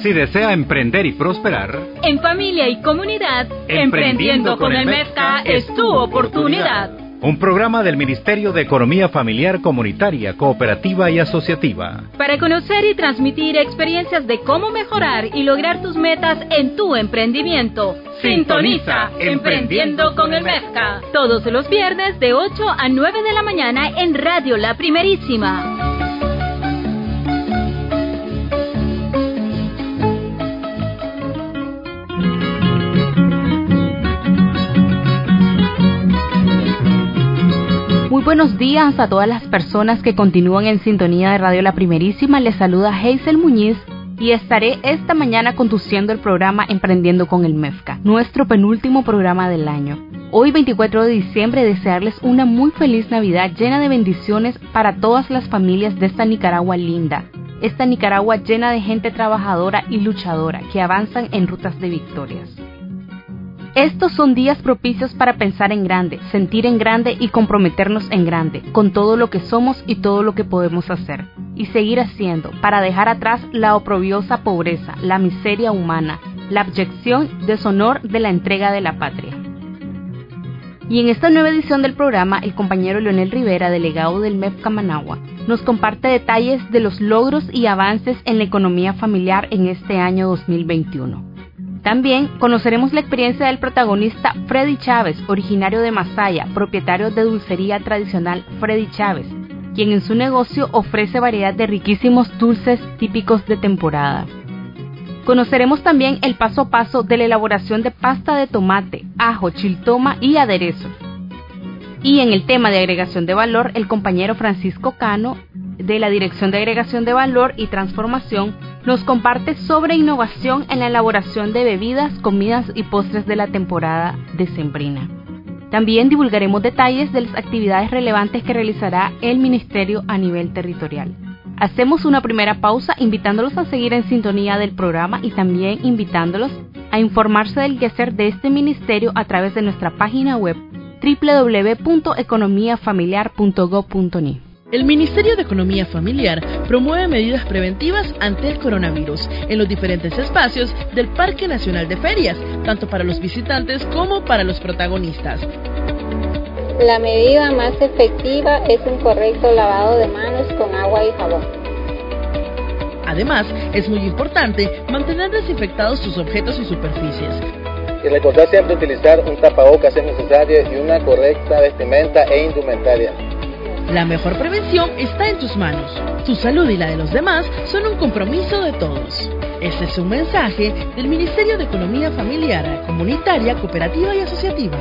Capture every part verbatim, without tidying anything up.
Si desea emprender y prosperar, en familia y comunidad, Emprendiendo, Emprendiendo con el MEFCA es tu oportunidad. Un programa del Ministerio de Economía Familiar, Comunitaria, Cooperativa y Asociativa. Para conocer y transmitir experiencias de cómo mejorar y lograr tus metas en tu emprendimiento. Sintoniza Emprendiendo con el MEFCA. Todos los viernes de ocho a nueve de la mañana en Radio La Primerísima. Muy buenos días a todas las personas que continúan en sintonía de Radio La Primerísima. Les saluda Hazel Muñiz y estaré esta mañana conduciendo el programa Emprendiendo con el MEFCA, nuestro penúltimo programa del año. Hoy, veinticuatro de diciembre, desearles una muy feliz Navidad llena de bendiciones para todas las familias de esta Nicaragua linda. Esta Nicaragua llena de gente trabajadora y luchadora que avanzan en rutas de victorias. Estos son días propicios para pensar en grande, sentir en grande y comprometernos en grande, con todo lo que somos y todo lo que podemos hacer, y seguir haciendo para dejar atrás la oprobiosa pobreza, la miseria humana, la abyección, deshonor de la entrega de la patria. Y en esta nueva edición del programa, el compañero Leonel Rivera, delegado del MEFCA Managua, nos comparte detalles de los logros y avances en la economía familiar en este año dos mil veintiuno. También conoceremos la experiencia del protagonista Freddy Chávez, originario de Masaya, propietario de dulcería tradicional Freddy Chávez, quien en su negocio ofrece variedad de riquísimos dulces típicos de temporada. Conoceremos también el paso a paso de la elaboración de pasta de tomate, ajo, chiltoma y aderezo. Y en el tema de agregación de valor, el compañero Francisco Cano, de la Dirección de Agregación de Valor y Transformación, nos comparte sobre innovación en la elaboración de bebidas, comidas y postres de la temporada decembrina. También divulgaremos detalles de las actividades relevantes que realizará el Ministerio a nivel territorial. Hacemos una primera pausa invitándolos a seguir en sintonía del programa y también invitándolos a informarse del quehacer de este ministerio a través de nuestra página web doble u doble u doble u punto economía familiar punto gob punto n i. El Ministerio de Economía Familiar promueve medidas preventivas ante el coronavirus en los diferentes espacios del Parque Nacional de Ferias, tanto para los visitantes como para los protagonistas. La medida más efectiva es un correcto lavado de manos con agua y jabón. Además, es muy importante mantener desinfectados sus objetos y superficies. Y recordar siempre utilizar un tapabocas es necesario y una correcta vestimenta e indumentaria. La mejor prevención está en tus manos. Tu salud y la de los demás son un compromiso de todos. Este es un mensaje del Ministerio de Economía Familiar, Comunitaria, Cooperativa y Asociativa.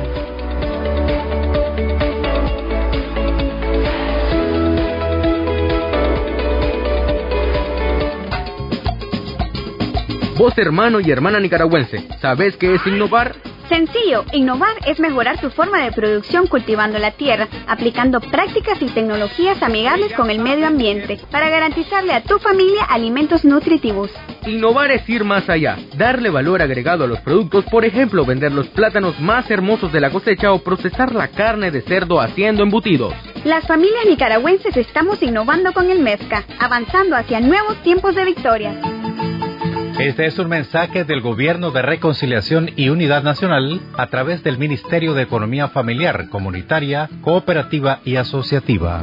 Vos, hermano y hermana nicaragüense, ¿sabés qué es innovar? Sencillo, innovar es mejorar tu forma de producción cultivando la tierra, aplicando prácticas y tecnologías amigables con el medio ambiente, para garantizarle a tu familia alimentos nutritivos. Innovar es ir más allá, darle valor agregado a los productos, por ejemplo, vender los plátanos más hermosos de la cosecha o procesar la carne de cerdo haciendo embutidos. Las familias nicaragüenses estamos innovando con el MEFCA, avanzando hacia nuevos tiempos de victoria. Este es un mensaje del Gobierno de Reconciliación y Unidad Nacional a través del Ministerio de Economía Familiar, Comunitaria, Cooperativa y Asociativa.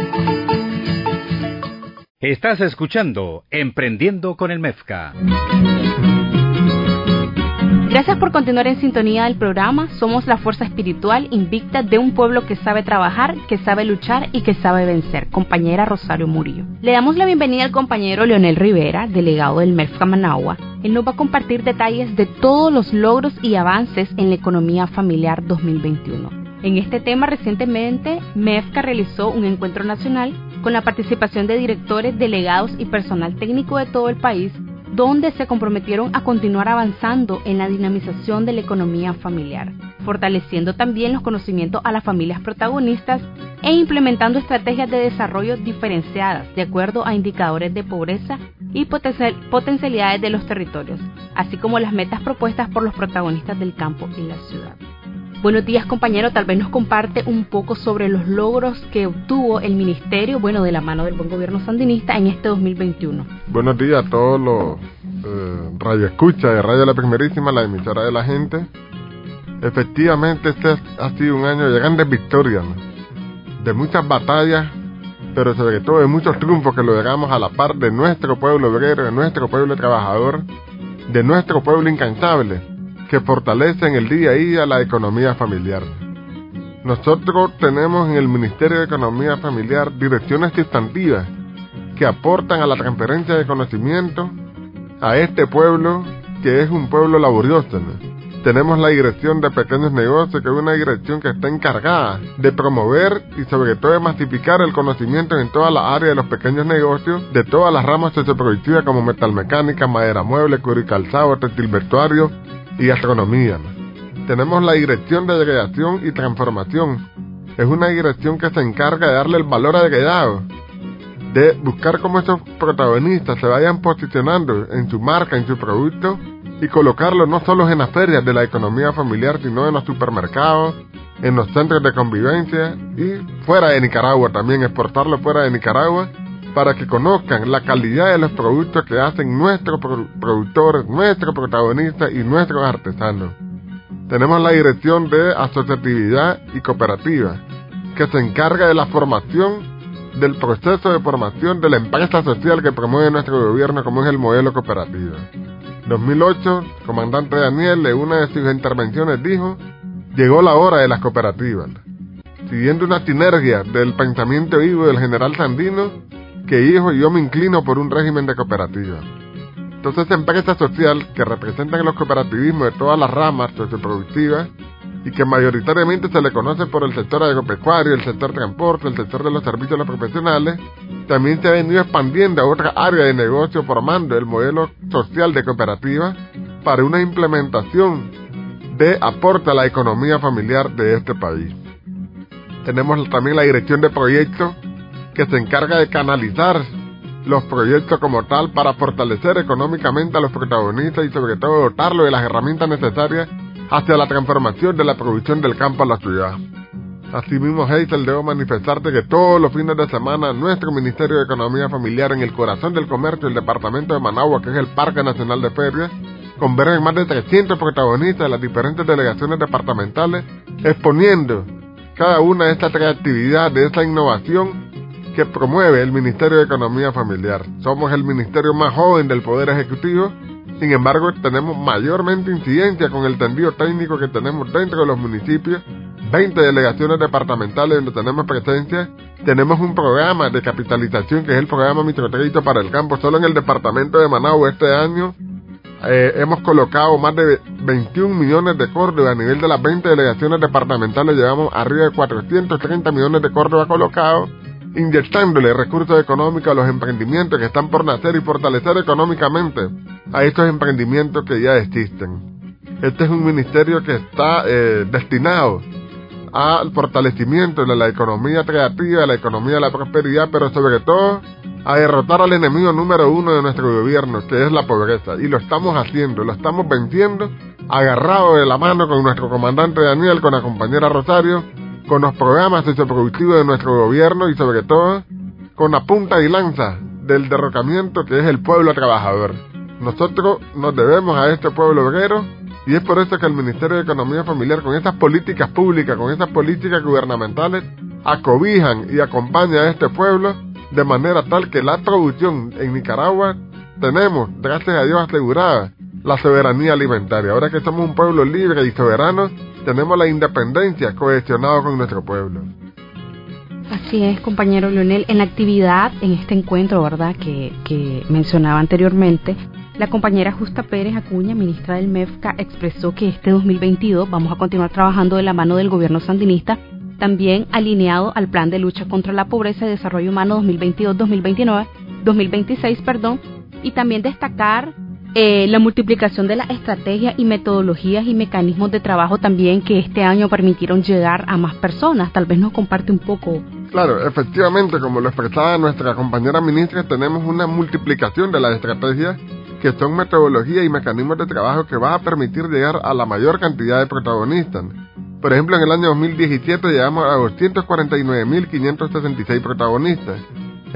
Estás escuchando Emprendiendo con el MEFCA. Gracias por continuar en sintonía del programa. Somos la fuerza espiritual invicta de un pueblo que sabe trabajar, que sabe luchar y que sabe vencer. Compañera Rosario Murillo. Le damos la bienvenida al compañero Leonel Rivera, delegado del MEFCA Managua. Él nos va a compartir detalles de todos los logros y avances en la economía familiar dos mil veintiuno. En este tema, recientemente, MEFCA realizó un encuentro nacional con la participación de directores, delegados y personal técnico de todo el país, donde se comprometieron a continuar avanzando en la dinamización de la economía familiar, fortaleciendo también los conocimientos a las familias protagonistas e implementando estrategias de desarrollo diferenciadas de acuerdo a indicadores de pobreza y potencial, potencialidades de los territorios, así como las metas propuestas por los protagonistas del campo y la ciudad. Buenos días, compañero. Tal vez nos comparte un poco sobre los logros que obtuvo el Ministerio, bueno, de la mano del buen gobierno sandinista en este dos mil veintiuno. Buenos días a todos los eh, Radio Escucha de Radio La Primerísima, la emisora de la gente. Efectivamente, este ha sido un año de grandes victorias, ¿no? De muchas batallas, pero sobre todo de muchos triunfos que logramos a la par de nuestro pueblo obrero, de nuestro pueblo trabajador, de nuestro pueblo incansable, que fortalece en el día a día la economía familiar. Nosotros tenemos en el Ministerio de Economía Familiar direcciones sustantivas que aportan a la transferencia de conocimiento a este pueblo, que es un pueblo laborioso, ¿no? Tenemos la dirección de pequeños negocios, que es una dirección que está encargada de promover y sobre todo de masificar el conocimiento en toda la área de los pequeños negocios, de todas las ramas socioproductivas como metalmecánica, madera mueble, cuero y calzado, textil vestuario y gastronomía, ¿no? Tenemos la dirección de agregación y transformación. Es una dirección que se encarga de darle el valor agregado, de buscar cómo esos protagonistas se vayan posicionando en su marca, en su producto, y colocarlo no solo en las ferias de la economía familiar, sino en los supermercados, en los centros de convivencia y fuera de Nicaragua también, exportarlo fuera de Nicaragua, para que conozcan la calidad de los productos que hacen nuestros productores, nuestros protagonistas y nuestros artesanos. Tenemos la dirección de asociatividad y cooperativa, que se encarga de la formación, del proceso de formación de la empresa social que promueve nuestro gobierno, como es el modelo cooperativo. dos mil ocho, comandante Daniel, en una de sus intervenciones dijo: llegó la hora de las cooperativas, siguiendo una sinergia del pensamiento vivo del general Sandino, que dijo: yo me inclino por un régimen de cooperativas. Entonces, esa empresa social que representan los cooperativismos de todas las ramas socioproductivas y que mayoritariamente se le conoce por el sector agropecuario, el sector transporte, el sector de los servicios a los profesionales, también se ha venido expandiendo a otra área de negocio, formando el modelo social de cooperativa para una implementación de aporte a la economía familiar de este país. Tenemos también la dirección de proyectos, que se encarga de canalizar los proyectos como tal para fortalecer económicamente a los protagonistas y sobre todo dotarlos de las herramientas necesarias hacia la transformación de la producción del campo a la ciudad. Asimismo, Hazel, debo manifestarte que todos los fines de semana nuestro Ministerio de Economía Familiar, en el corazón del comercio, el departamento de Managua, que es el Parque Nacional de Ferias, convergen más de trescientos protagonistas de las diferentes delegaciones departamentales, exponiendo cada una de estas tres actividades, de esta innovación que promueve el Ministerio de Economía Familiar. Somos el ministerio más joven del Poder Ejecutivo, sin embargo tenemos mayormente incidencia con el tendido técnico que tenemos dentro de los municipios, veinte delegaciones departamentales donde tenemos presencia. Tenemos un programa de capitalización que es el programa Microcrédito para el Campo. Solo en el departamento de Managua este año eh, hemos colocado más de veintiún millones de córdobas. A nivel de las veinte delegaciones departamentales llevamos arriba de cuatrocientos treinta millones de córdobas colocados, inyectándole recursos económicos a los emprendimientos que están por nacer y fortalecer económicamente a estos emprendimientos que ya existen. Este es un ministerio que está eh, destinado al fortalecimiento de la economía creativa, de la economía de la prosperidad, pero sobre todo a derrotar al enemigo número uno de nuestro gobierno, que es la pobreza. Y lo estamos haciendo, lo estamos venciendo, agarrado de la mano con nuestro comandante Daniel, con la compañera Rosario, con los programas socioproductivos de nuestro gobierno y sobre todo con la punta y lanza del derrocamiento que es el pueblo trabajador. Nosotros nos debemos a este pueblo obrero y es por eso que el Ministerio de Economía Familiar, con esas políticas públicas, con esas políticas gubernamentales, acobijan y acompaña a este pueblo de manera tal que la producción en Nicaragua tenemos, gracias a Dios, asegurada la soberanía alimentaria. Ahora que somos un pueblo libre y soberano, tenemos la independencia cohesionada con nuestro pueblo. Así es, compañero Leonel. En la actividad, en este encuentro, ¿verdad?, que, que mencionaba anteriormente, la compañera Justa Pérez Acuña, ministra del M E F C A, expresó que este dos mil veintidós vamos a continuar trabajando de la mano del gobierno sandinista, también alineado al Plan de Lucha contra la Pobreza y Desarrollo Humano dos mil veintidós dos mil veintinueve, dos mil veintiséis, perdón, y también destacar Eh, la multiplicación de las estrategias y metodologías y mecanismos de trabajo también que este año permitieron llegar a más personas. Tal vez nos comparte un poco. Claro, efectivamente, como lo expresaba nuestra compañera ministra, tenemos una multiplicación de las estrategias que son metodologías y mecanismos de trabajo que va a permitir llegar a la mayor cantidad de protagonistas. Por ejemplo, en el año dos mil diecisiete llegamos a doscientos cuarenta y nueve mil quinientos sesenta y seis protagonistas.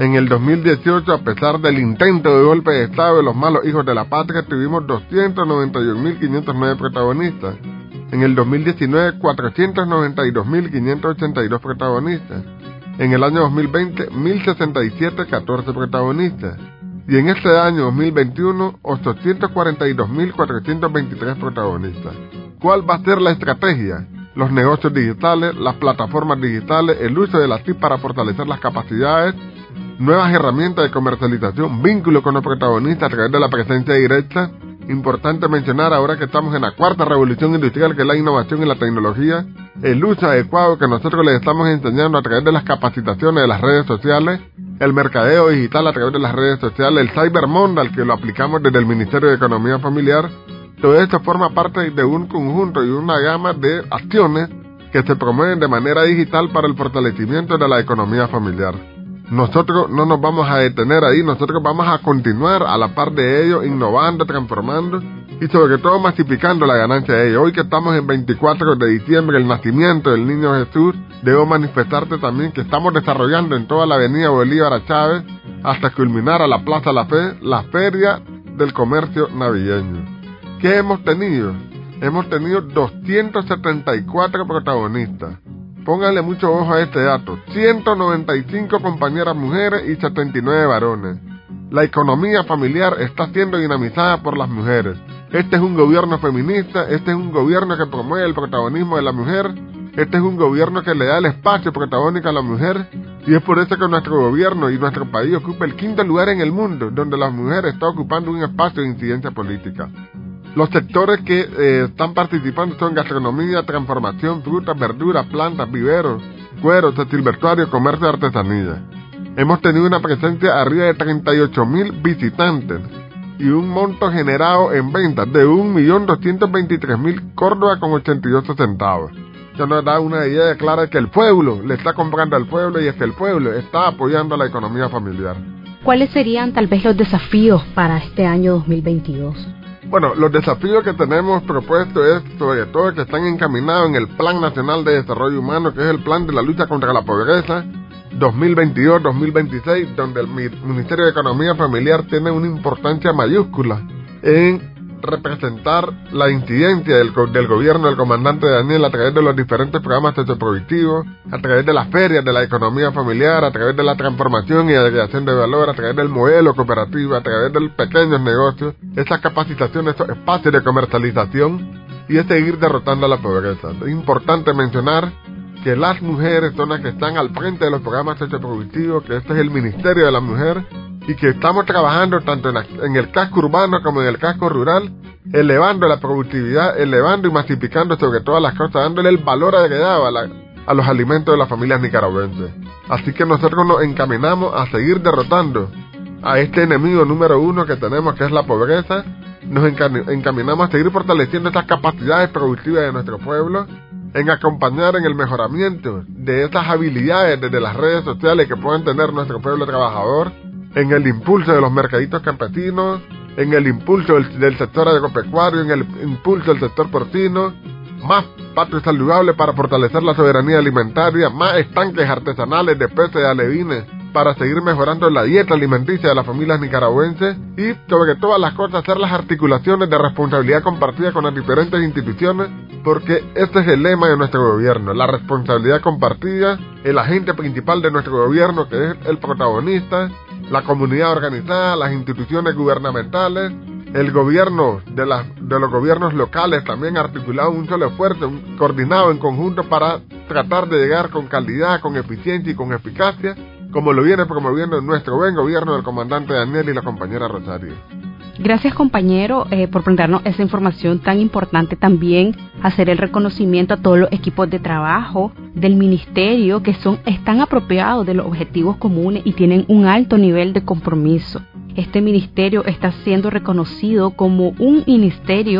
En el dos mil dieciocho, a pesar del intento de golpe de Estado de los malos hijos de la patria, tuvimos doscientos noventa y un mil quinientos nueve protagonistas. En el dos mil diecinueve, cuatrocientos noventa y dos mil quinientos ochenta y dos protagonistas. En el año dos mil veinte, mil sesenta y siete, catorce protagonistas. Y en este año dos mil veintiuno, ochocientos cuarenta y dos mil cuatrocientos veintitrés protagonistas. ¿Cuál va a ser la estrategia? Los negocios digitales, las plataformas digitales, el uso de las T I C para fortalecer las capacidades, nuevas herramientas de comercialización, vínculo con los protagonistas a través de la presencia directa. Importante mencionar ahora que estamos en la cuarta revolución industrial, que es la innovación y la tecnología, el uso adecuado que nosotros les estamos enseñando a través de las capacitaciones de las redes sociales, el mercadeo digital a través de las redes sociales, el Cyber Monday, que lo aplicamos desde el Ministerio de Economía Familiar. Todo esto forma parte de un conjunto y una gama de acciones que se promueven de manera digital para el fortalecimiento de la economía familiar. Nosotros no nos vamos a detener ahí, nosotros vamos a continuar a la par de ello, innovando, transformando y sobre todo masificando la ganancia de ello. Hoy que estamos en veinticuatro de diciembre, el nacimiento del Niño Jesús, debo manifestarte también que estamos desarrollando en toda la avenida Bolívar a Chávez, hasta culminar a la Plaza La Fe, la Feria del Comercio Navideño. ¿Qué hemos tenido? Hemos tenido doscientos setenta y cuatro protagonistas. Pónganle mucho ojo a este dato, ciento noventa y cinco compañeras mujeres y setenta y nueve varones. La economía familiar está siendo dinamizada por las mujeres. Este es un gobierno feminista, este es un gobierno que promueve el protagonismo de la mujer, este es un gobierno que le da el espacio protagónico a la mujer, y es por eso que nuestro gobierno y nuestro país ocupa el quinto lugar en el mundo, donde la mujer está ocupando un espacio de incidencia política. Los sectores que eh, están participando son gastronomía, transformación, frutas, verduras, plantas, viveros, cueros, textil vestuario, comercio de artesanía. Hemos tenido una presencia arriba de treinta y ocho mil visitantes y un monto generado en ventas de un millón doscientos veintitrés mil Córdoba con ochenta y ocho centavos. Eso nos da una idea clara de que el pueblo le está comprando al pueblo y es que el pueblo está apoyando a la economía familiar. ¿Cuáles serían tal vez los desafíos para este año dos mil veintidós? Bueno, los desafíos que tenemos propuestos es sobre todo que están encaminados en el Plan Nacional de Desarrollo Humano, que es el plan de la lucha contra la pobreza dos mil veintidós a dos mil veintiséis, donde el Ministerio de Economía Familiar tiene una importancia mayúscula en representar la incidencia del, del gobierno del comandante Daniel a través de los diferentes programas socioproductivos, a través de las ferias de la economía familiar, a través de la transformación y agregación de valor, a través del modelo cooperativo, a través de los pequeños negocios, esas capacitaciones, esos espacios de comercialización y es seguir derrotando a la pobreza. Es importante mencionar que las mujeres son las que están al frente de los programas socioproductivos, que este es el Ministerio de la Mujer, y que estamos trabajando tanto en, la, en el casco urbano como en el casco rural, elevando la productividad, elevando y masificando sobre todas las cosas, dándole el valor agregado a, la, a los alimentos de las familias nicaragüenses. Así que nosotros nos encaminamos a seguir derrotando a este enemigo número uno que tenemos, que es la pobreza. Nos encaminamos a seguir fortaleciendo estas capacidades productivas de nuestro pueblo, en acompañar en el mejoramiento de esas habilidades desde las redes sociales que puedan tener nuestro pueblo trabajador, en el impulso de los mercaditos campesinos, en el impulso del, del sector agropecuario, en el impulso del sector porcino, más patio saludable para fortalecer la soberanía alimentaria, más estanques artesanales de peces y alevines para seguir mejorando la dieta alimenticia de las familias nicaragüenses y, sobre todas las cosas, hacer las articulaciones de responsabilidad compartida con las diferentes instituciones, porque este es el lema de nuestro gobierno, la responsabilidad compartida, el agente principal de nuestro gobierno, que es el protagonista, la comunidad organizada, las instituciones gubernamentales, el gobierno de, la, de los gobiernos locales también articulado un solo esfuerzo, un, coordinado en conjunto para tratar de llegar con calidad, con eficiencia y con eficacia, como lo viene promoviendo nuestro buen gobierno del comandante Daniel y la compañera Rosario. Gracias, compañero, eh, por brindarnos esa información tan importante. También hacer el reconocimiento a todos los equipos de trabajo del ministerio que son están apropiados de los objetivos comunes y tienen un alto nivel de compromiso. Este ministerio está siendo reconocido como un ministerio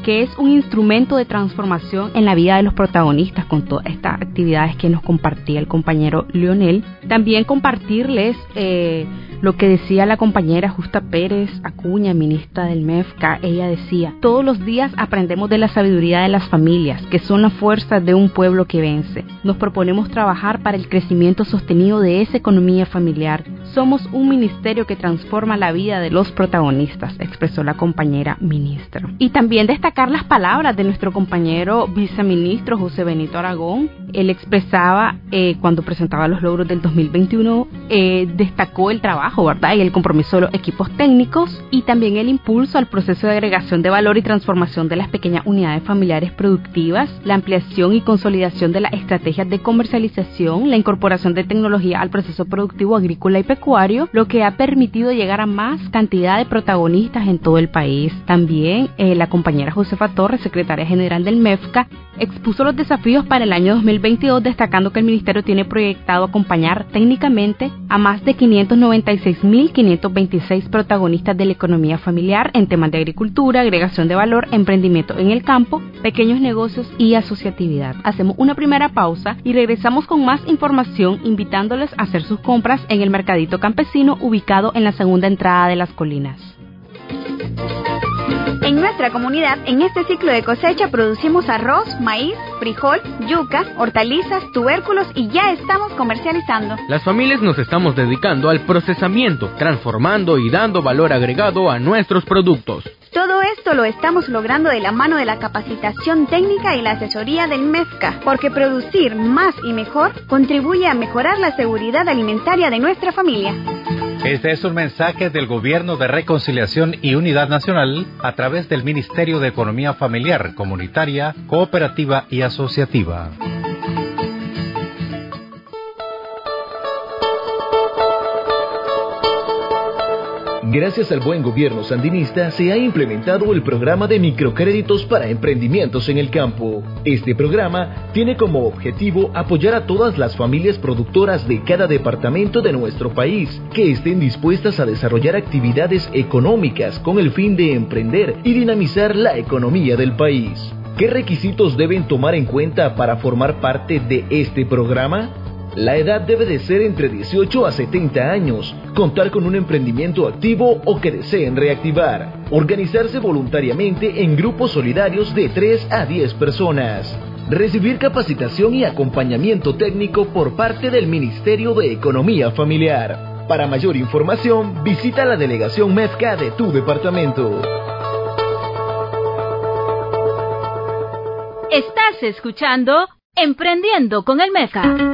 que es un instrumento de transformación en la vida de los protagonistas con todas estas actividades que nos compartía el compañero Leonel. También compartirles eh, lo que decía la compañera Justa Pérez Acuña, ministra del M E F C A. Ella decía: todos los días aprendemos de la sabiduría de las familias, que son la fuerza de un pueblo que vence. Nos proponemos trabajar para el crecimiento sostenido de esa economía familiar. Somos un ministerio que transforma la vida de los protagonistas, expresó la compañera ministra. Y también destacar las palabras de nuestro compañero viceministro José Benito Aragón. Él expresaba, eh, cuando presentaba los logros del dos mil veintiuno, eh, destacó el trabajo, ¿verdad?, y el compromiso de los equipos técnicos, y también el impulso al proceso de agregación de valor y transformación de las pequeñas unidades familiares productivas, la ampliación y consolidación de las estrategias de comercialización, la incorporación de tecnología al proceso productivo agrícola y pecuario, lo que ha permitido llegar a más cantidad de protagonistas en todo el país. También eh, la compañera Josefa Torres, secretaria general del M E F C A, expuso los desafíos para el año dos mil veintidós, destacando que el ministerio tiene proyectado acompañar técnicamente a más de quinientos noventa y seis mil quinientos veintiséis protagonistas de la economía familiar en temas de agricultura, agregación de valor, emprendimiento en el campo, pequeños negocios y asociatividad. Hacemos una primera pausa y regresamos con más información, invitándoles a hacer sus compras en el Mercadito Campesino, ubicado en la segunda entrada de Las Colinas. En nuestra comunidad, en este ciclo de cosecha, producimos arroz, maíz, frijol, yuca, hortalizas, tubérculos y ya estamos comercializando. Las familias nos estamos dedicando al procesamiento, transformando y dando valor agregado a nuestros productos. Todo esto lo estamos logrando de la mano de la capacitación técnica y la asesoría del M E F C A, porque producir más y mejor contribuye a mejorar la seguridad alimentaria de nuestra familia. Este es un mensaje del Gobierno de Reconciliación y Unidad Nacional a través del Ministerio de Economía Familiar, Comunitaria, Cooperativa y Asociativa. Gracias al buen gobierno sandinista se ha implementado el programa de microcréditos para emprendimientos en el campo. Este programa tiene como objetivo apoyar a todas las familias productoras de cada departamento de nuestro país que estén dispuestas a desarrollar actividades económicas con el fin de emprender y dinamizar la economía del país. ¿Qué requisitos deben tomar en cuenta para formar parte de este programa? La edad debe de ser entre dieciocho a setenta años, contar con un emprendimiento activo o que deseen reactivar, organizarse voluntariamente en grupos solidarios de tres a diez personas, recibir capacitación y acompañamiento técnico por parte del Ministerio de Economía Familiar. Para mayor información, visita la delegación M E F C A de tu departamento. Estás escuchando Emprendiendo con el M E F C A.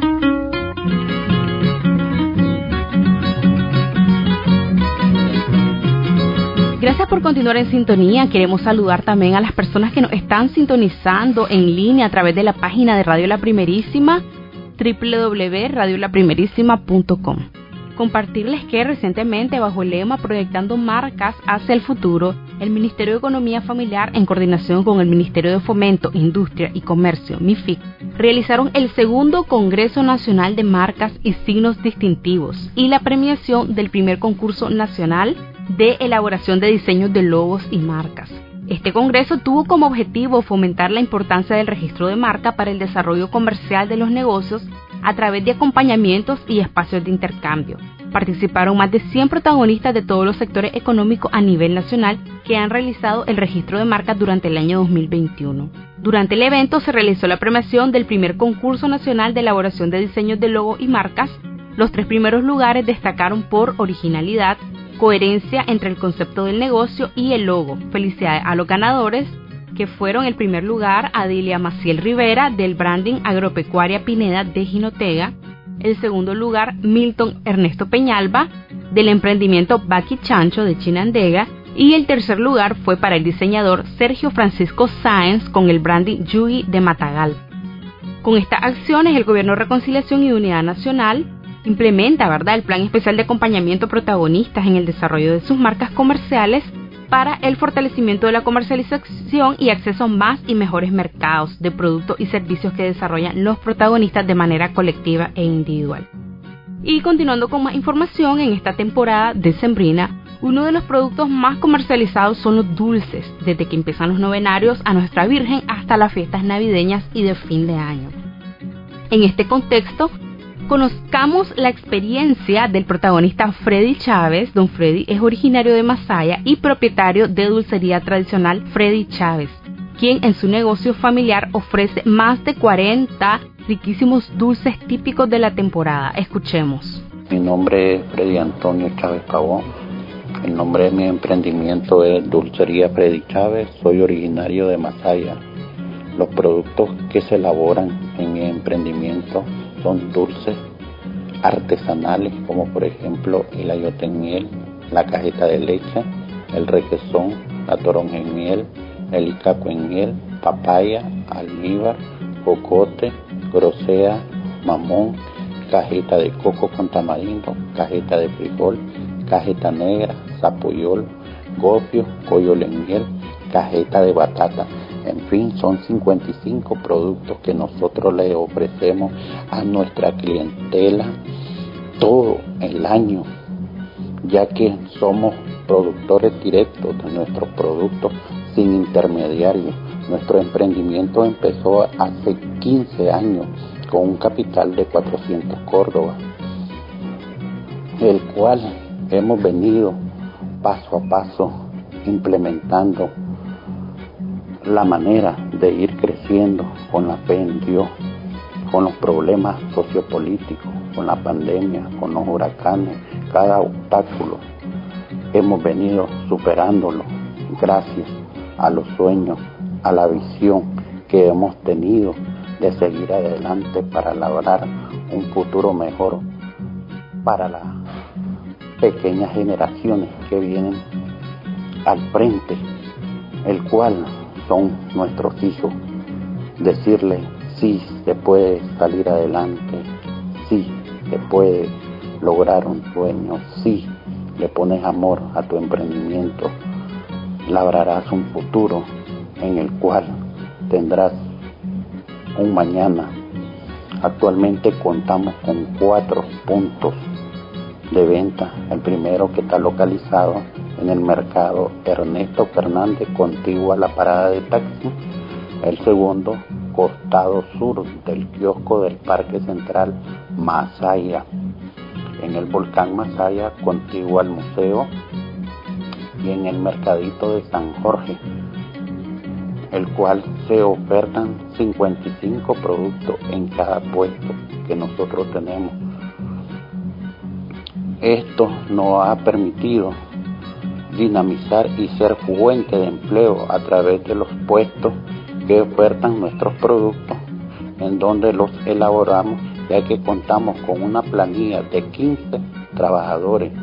Gracias por continuar en sintonía. Queremos saludar también a las personas que nos están sintonizando en línea a través de la página de Radio La Primerísima, doble u doble u doble u punto radio la primerísima punto com. Compartirles que recientemente, bajo el lema Proyectando Marcas hacia el Futuro, el Ministerio de Economía Familiar, en coordinación con el Ministerio de Fomento, Industria y Comercio, MIFIC, realizaron el segundo Congreso Nacional de Marcas y Signos Distintivos y la premiación del primer concurso nacional de elaboración de diseños de logos y marcas. Este congreso tuvo como objetivo fomentar la importancia del registro de marca para el desarrollo comercial de los negocios a través de acompañamientos y espacios de intercambio. Participaron más de cien protagonistas de todos los sectores económicos a nivel nacional que han realizado el registro de marcas durante el año dos mil veintiuno. Durante el evento se realizó la premiación del primer concurso nacional de elaboración de diseños de logos y marcas. Los tres primeros lugares destacaron por originalidad, coherencia entre el concepto del negocio y el logo. Felicidades a los ganadores, que fueron el primer lugar Adilia Maciel Rivera del branding Agropecuaria Pineda de Jinotega, el segundo lugar Milton Ernesto Peñalba del emprendimiento Baki Chancho de Chinandega, y el tercer lugar fue para el diseñador Sergio Francisco Sáenz con el branding Yugi de Matagal. Con estas acciones, el Gobierno de Reconciliación y Unidad Nacional implementa, ¿verdad?, el plan especial de acompañamiento a protagonistas en el desarrollo de sus marcas comerciales para el fortalecimiento de la comercialización y acceso a más y mejores mercados de productos y servicios que desarrollan los protagonistas de manera colectiva e individual. Y continuando con más información, en esta temporada decembrina, Uno de los productos más comercializados son los dulces, desde que empiezan los novenarios a Nuestra Virgen hasta las fiestas navideñas y de fin de año. En este contexto, conozcamos la experiencia del protagonista Freddy Chávez. Don Freddy es originario de Masaya y propietario de dulcería tradicional Freddy Chávez, quien en su negocio familiar ofrece más de cuarenta riquísimos dulces típicos de la temporada. Escuchemos. Mi nombre es Freddy Antonio Chávez Pavón. El nombre de mi emprendimiento es Dulcería Freddy Chávez. Soy originario de Masaya. Los productos que se elaboran en mi emprendimiento son dulces artesanales, como por ejemplo el ayote en miel, la cajeta de leche, el requesón, la toronja en miel, el icaco en miel, papaya, almíbar, cocote, grosea, mamón, cajeta de coco con tamarindo, cajeta de frijol, cajeta negra, zapoyol, gofio, coyol en miel, cajeta de batata. En fin, son cincuenta y cinco productos que nosotros le ofrecemos a nuestra clientela todo el año, ya que somos productores directos de nuestros productos sin intermediarios. Nuestro emprendimiento empezó hace quince años con un capital de cuatrocientos córdobas, el cual hemos venido paso a paso implementando la manera de ir creciendo con la fe en Dios, con los problemas sociopolíticos, con la pandemia, con los huracanes, cada obstáculo hemos venido superándolo gracias a los sueños, a la visión que hemos tenido de seguir adelante para lograr un futuro mejor para las pequeñas generaciones que vienen al frente, el cual son nuestros hijos. Decirles sí se puede salir adelante, sí se puede lograr un sueño, sí le pones amor a tu emprendimiento, labrarás un futuro en el cual tendrás un mañana. Actualmente contamos con cuatro puntos de venta. El primero, que está localizado en el mercado Ernesto Fernández, contiguo a la parada de taxi. El segundo, costado sur del kiosco del Parque Central Masaya, en el volcán Masaya, contiguo al museo, y en el mercadito de San Jorge, el cual se ofertan cincuenta y cinco productos en cada puesto que nosotros tenemos. Esto nos ha permitido dinamizar y ser fuente de empleo a través de los puestos que ofertan nuestros productos, en donde los elaboramos, ya que contamos con una planilla de quince trabajadores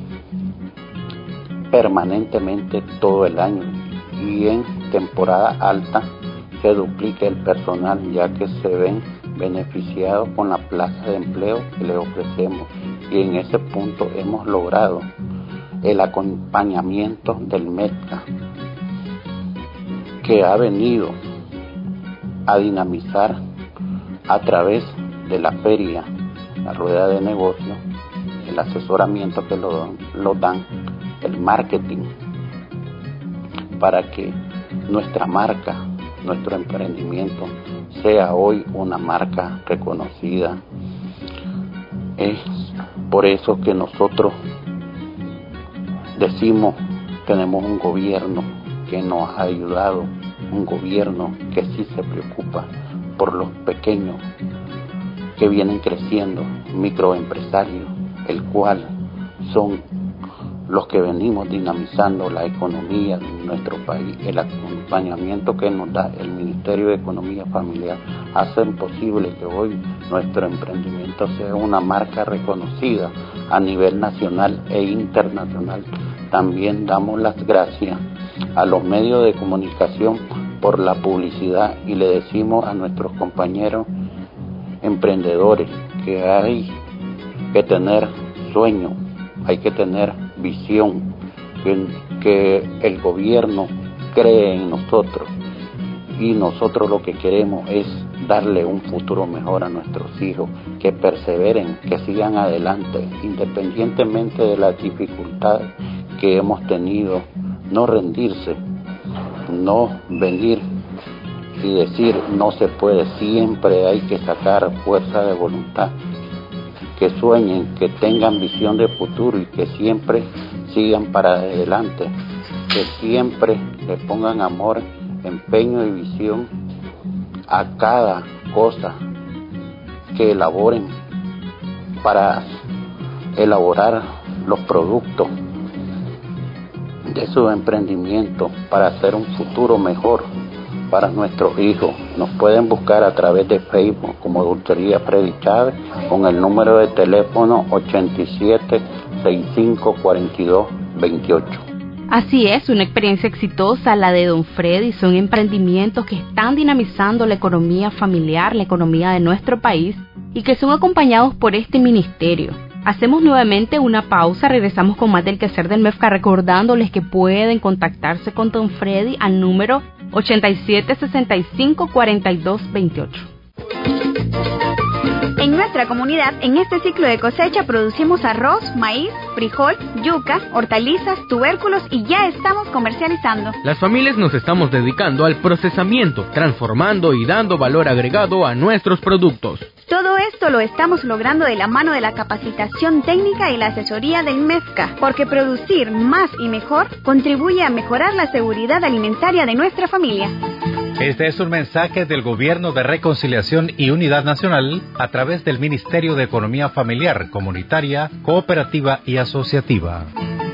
permanentemente todo el año, y en temporada alta se duplica el personal, ya que se ven beneficiados con la plaza de empleo que les ofrecemos, y en ese punto hemos logrado el acompañamiento del MESCA, que ha venido a dinamizar a través de la feria, la rueda de negocio, el asesoramiento que lo, lo dan, el marketing, para que nuestra marca, nuestro emprendimiento sea hoy una marca reconocida. Es por eso que nosotros decimos, tenemos un gobierno que nos ha ayudado, un gobierno que sí se preocupa por los pequeños que vienen creciendo, microempresarios, el cual son los que venimos dinamizando la economía de nuestro país. El acompañamiento que nos da el Ministerio de Economía Familiar hace posible que hoy nuestro emprendimiento sea una marca reconocida a nivel nacional e internacional. También damos las gracias a los medios de comunicación por la publicidad, y le decimos a nuestros compañeros emprendedores que hay que tener sueño, hay que tener visión, que, que el gobierno cree en nosotros, y nosotros lo que queremos es darle un futuro mejor a nuestros hijos, que perseveren, que sigan adelante independientemente de las dificultades que hemos tenido, no rendirse, no venir y decir no se puede, siempre hay que sacar fuerza de voluntad, que sueñen, que tengan visión de futuro y que siempre sigan para adelante, que siempre le pongan amor, empeño y visión a cada cosa que elaboren para elaborar los productos de su emprendimiento para hacer un futuro mejor para nuestros hijos. Nos pueden buscar a través de Facebook como Dulcería Freddy Chávez con el número de teléfono ochenta y siete, sesenta y cinco, cuarenta y dos, veintiocho. Así es, una experiencia exitosa la de Don Freddy. Son emprendimientos que están dinamizando la economía familiar, la economía de nuestro país y que son acompañados por este ministerio. Hacemos nuevamente una pausa, regresamos con más del quehacer del MEFCA, recordándoles que pueden contactarse con Don Freddy al número ochenta y siete, sesenta y cinco, cuarenta y dos, veintiocho. En nuestra comunidad, en este ciclo de cosecha producimos arroz, maíz, frijol, yuca, hortalizas, tubérculos y ya estamos comercializando. Las familias nos estamos dedicando al procesamiento, transformando y dando valor agregado a nuestros productos. Todo esto lo estamos logrando de la mano de la capacitación técnica y la asesoría del MEFCA, porque producir más y mejor contribuye a mejorar la seguridad alimentaria de nuestra familia. Este es un mensaje del Gobierno de Reconciliación y Unidad Nacional a través del Ministerio de Economía Familiar, Comunitaria, Cooperativa y Asociativa.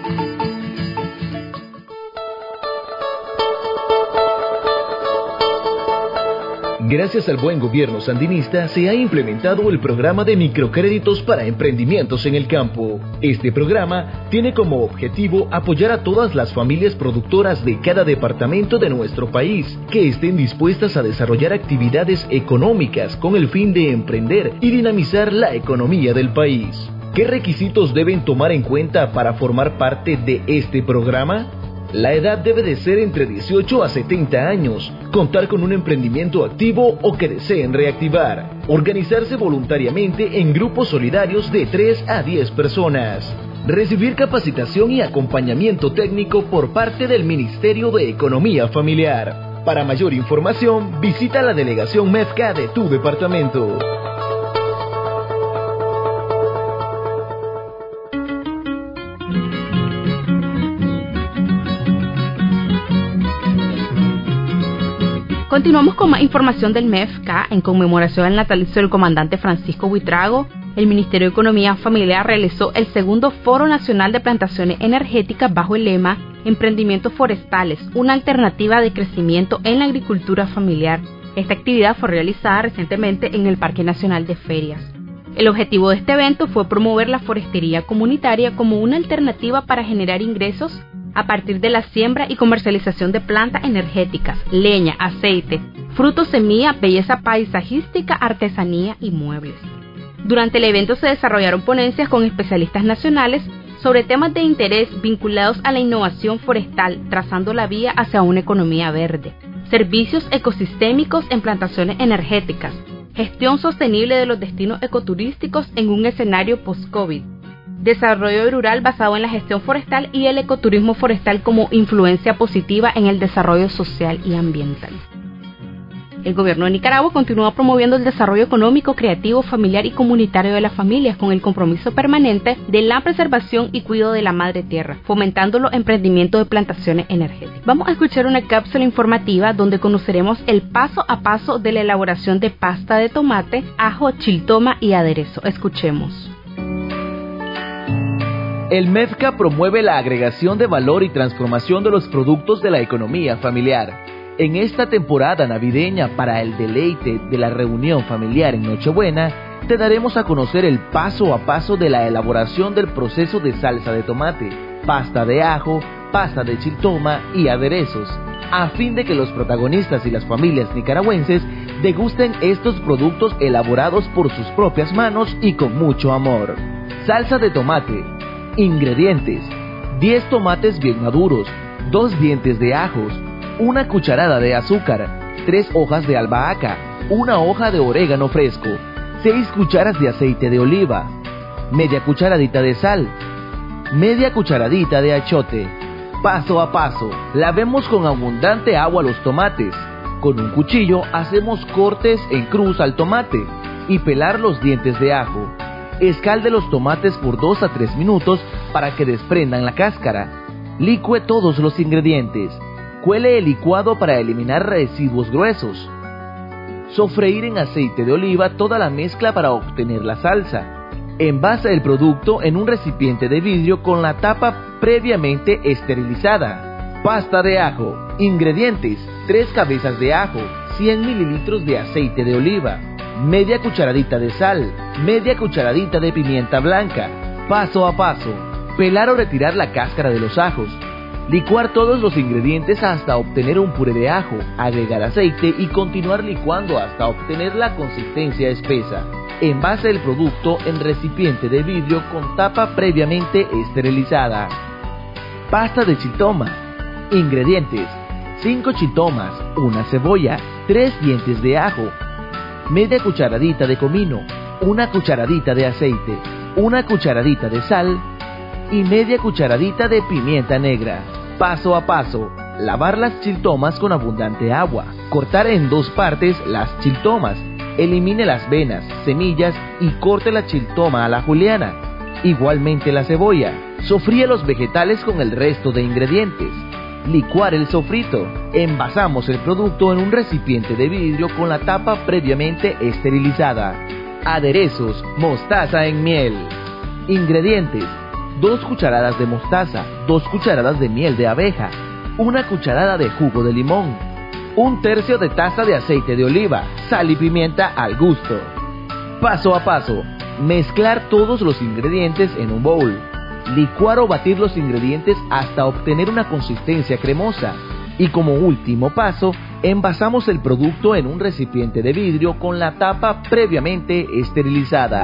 Gracias al buen gobierno sandinista se ha implementado el programa de microcréditos para emprendimientos en el campo. Este programa tiene como objetivo apoyar a todas las familias productoras de cada departamento de nuestro país que estén dispuestas a desarrollar actividades económicas con el fin de emprender y dinamizar la economía del país. ¿Qué requisitos deben tomar en cuenta para formar parte de este programa? La edad debe de ser entre dieciocho a setenta años, contar con un emprendimiento activo o que deseen reactivar, organizarse voluntariamente en grupos solidarios de tres a diez personas, recibir capacitación y acompañamiento técnico por parte del Ministerio de Economía Familiar. Para mayor información, visita la delegación MEFCA de tu departamento. Continuamos con más información del MEFCA. En conmemoración al natalicio del comandante Francisco Buitrago, el Ministerio de Economía Familiar realizó el segundo Foro Nacional de Plantaciones Energéticas bajo el lema Emprendimientos Forestales, una alternativa de crecimiento en la agricultura familiar. Esta actividad fue realizada recientemente en el Parque Nacional de Ferias. El objetivo de este evento fue promover la forestería comunitaria como una alternativa para generar ingresos a partir de la siembra y comercialización de plantas energéticas, leña, aceite, frutos, semilla, belleza paisajística, artesanía y muebles. Durante el evento se desarrollaron ponencias con especialistas nacionales sobre temas de interés vinculados a la innovación forestal, trazando la vía hacia una economía verde, servicios ecosistémicos en plantaciones energéticas, gestión sostenible de los destinos ecoturísticos en un escenario post-COVID, desarrollo rural basado en la gestión forestal y el ecoturismo forestal como influencia positiva en el desarrollo social y ambiental. El gobierno de Nicaragua continúa promoviendo el desarrollo económico, creativo, familiar y comunitario de las familias con el compromiso permanente de la preservación y cuidado de la madre tierra, fomentando los emprendimientos de plantaciones energéticas. Vamos a escuchar una cápsula informativa donde conoceremos el paso a paso de la elaboración de pasta de tomate, ajo, chiltoma y aderezo. Escuchemos. El MEFCA promueve la agregación de valor y transformación de los productos de la economía familiar. En esta temporada navideña para el deleite de la reunión familiar en Nochebuena, te daremos a conocer el paso a paso de la elaboración del proceso de salsa de tomate, pasta de ajo, pasta de chiltoma y aderezos, a fin de que los protagonistas y las familias nicaragüenses degusten estos productos elaborados por sus propias manos y con mucho amor. Salsa de tomate. Ingredientes: diez tomates bien maduros, dos dientes de ajos, una cucharada de azúcar, tres hojas de albahaca, una hoja de orégano fresco, seis cucharas de aceite de oliva, media cucharadita de sal, media cucharadita de achiote. Paso a paso, lavemos con abundante agua los tomates. Con un cuchillo hacemos cortes en cruz al tomate y pelar los dientes de ajo. Escalde los tomates por dos a tres minutos para que desprendan la cáscara. Licue todos los ingredientes. Cuele el licuado para eliminar residuos gruesos. Sofreír en aceite de oliva toda la mezcla para obtener la salsa. Envase el producto en un recipiente de vidrio con la tapa previamente esterilizada. Pasta de ajo. Ingredientes: tres cabezas de ajo, cien mililitros de aceite de oliva, media cucharadita de sal, media cucharadita de pimienta blanca. Paso a paso: pelar o retirar la cáscara de los ajos. Licuar todos los ingredientes hasta obtener un puré de ajo, agregar aceite y continuar licuando hasta obtener la consistencia espesa. Envase el producto en recipiente de vidrio con tapa previamente esterilizada. Pasta de chiltoma. Ingredientes: cinco chiltomas, una cebolla, tres dientes de ajo, media cucharadita de comino, una cucharadita de aceite, una cucharadita de sal y media cucharadita de pimienta negra. Paso a paso: lavar las chiltomas con abundante agua, cortar en dos partes las chiltomas, elimine las venas, semillas y corte la chiltoma a la juliana, igualmente la cebolla. Sofríe los vegetales con el resto de ingredientes. Licuar el sofrito. Envasamos el producto en un recipiente de vidrio con la tapa previamente esterilizada. Aderezos: mostaza en miel. Ingredientes: dos cucharadas de mostaza, dos cucharadas de miel de abeja, una cucharada de jugo de limón, un tercio de taza de aceite de oliva, sal y pimienta al gusto. Paso a paso: mezclar todos los ingredientes en un bowl. Licuar o batir los ingredientes hasta obtener una consistencia cremosa. Y como último paso, envasamos el producto en un recipiente de vidrio con la tapa previamente esterilizada.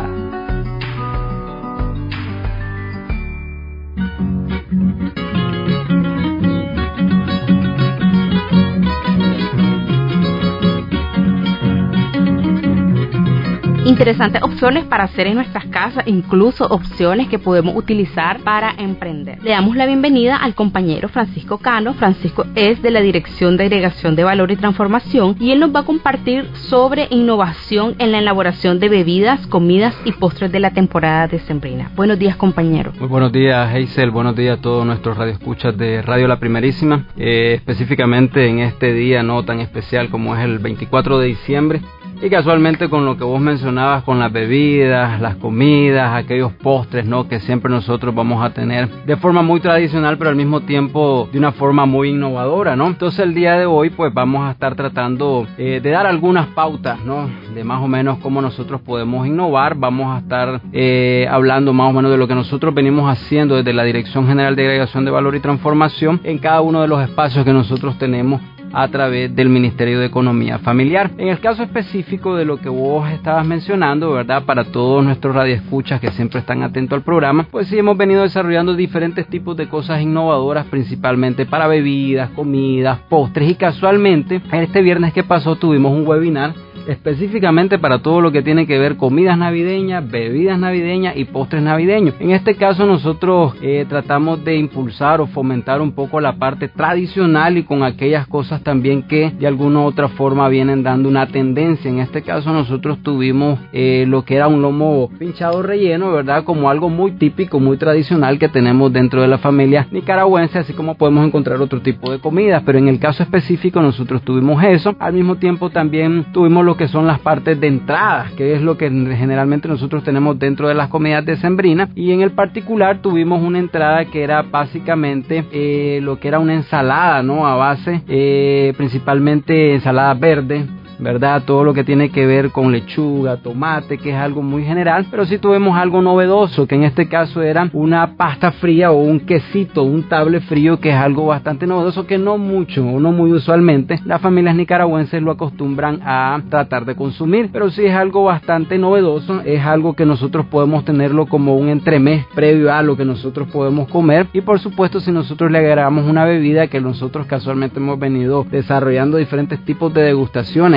Interesantes opciones para hacer en nuestras casas, incluso opciones que podemos utilizar para emprender. Le damos la bienvenida al compañero Francisco Cano. Francisco es de la Dirección de Agregación de Valor y Transformación y él nos va a compartir sobre innovación en la elaboración de bebidas, comidas y postres de la temporada decembrina. Buenos días, compañero. Muy buenos días, Hazel. Buenos días a todos nuestros radioescuchas de Radio La Primerísima. Eh, específicamente en este día no tan especial como es el veinticuatro de diciembre. Y casualmente con lo que vos mencionabas, con las bebidas, las comidas, aquellos postres, ¿no?, que siempre nosotros vamos a tener de forma muy tradicional, pero al mismo tiempo de una forma muy innovadora, ¿no? Entonces el día de hoy pues vamos a estar tratando eh, de dar algunas pautas, ¿no?, de más o menos cómo nosotros podemos innovar. Vamos a estar eh, hablando más o menos de lo que nosotros venimos haciendo desde la Dirección General de Agregación de Valor y Transformación en cada uno de los espacios que nosotros tenemos a través del Ministerio de Economía Familiar. En el caso específico de lo que vos estabas mencionando, ¿verdad?, para todos nuestros radioescuchas que siempre están atentos al programa, pues sí hemos venido desarrollando diferentes tipos de cosas innovadoras, principalmente para bebidas, comidas, postres, y casualmente este viernes que pasó tuvimos un webinar específicamente para todo lo que tiene que ver comidas navideñas, bebidas navideñas y postres navideños. En este caso nosotros eh, tratamos de impulsar o fomentar un poco la parte tradicional y con aquellas cosas también que de alguna u otra forma vienen dando una tendencia. En este caso nosotros tuvimos eh, lo que era un lomo pinchado relleno, ¿verdad?, como algo muy típico, muy tradicional que tenemos dentro de la familia nicaragüense, así como podemos encontrar otro tipo de comidas, pero en el caso específico nosotros tuvimos eso. Al mismo tiempo también tuvimos lo que son las partes de entradas, que es lo que generalmente nosotros tenemos dentro de las comidas decembrinas, y en el particular tuvimos una entrada que era básicamente eh, lo que era una ensalada, ¿no?, a base eh, principalmente ensalada verde, ¿verdad?, todo lo que tiene que ver con lechuga, tomate, que es algo muy general, pero sí tuvimos algo novedoso, que en este caso era una pasta fría o un quesito, un table frío, que es algo bastante novedoso, que no mucho o no muy usualmente las familias nicaragüenses lo acostumbran a tratar de consumir, pero sí es algo bastante novedoso, es algo que nosotros podemos tenerlo como un entremés previo a lo que nosotros podemos comer, y por supuesto si nosotros le agregamos una bebida que nosotros casualmente hemos venido desarrollando diferentes tipos de degustaciones